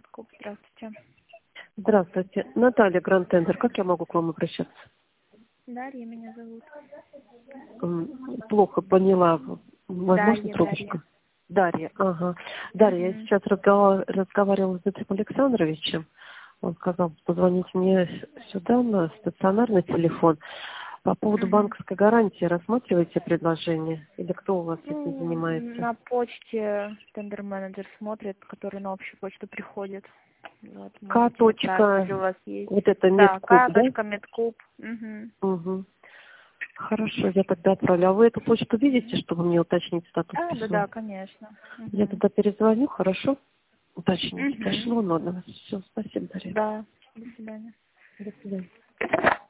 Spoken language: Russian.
Медкуб. Здравствуйте. Здравствуйте. Наталья, Гранд Тендер. Как я могу к вам обращаться? Дарья меня зовут. Плохо поняла. Возможно, трубочку? Дарья, ага. Дарья, я сейчас разговаривала с Дмитрием Александровичем. Он сказал позвонить мне сюда на стационарный телефон. По поводу банковской гарантии рассматриваете предложение? Или кто у вас этим занимается? На почте тендер-менеджер смотрит, который на общую почту приходит. Вот, К-точка, у вас есть. вот это Да, Медкуб, да? К-точка, Медкуб. Угу. Хорошо, я тогда отправлю. А вы эту почту видите, чтобы мне уточнить статус письма? Да, конечно. Я тогда перезвоню, хорошо? Уточнить. Пришло, надо. Все, спасибо, Дарья. Да, до свидания. До свидания.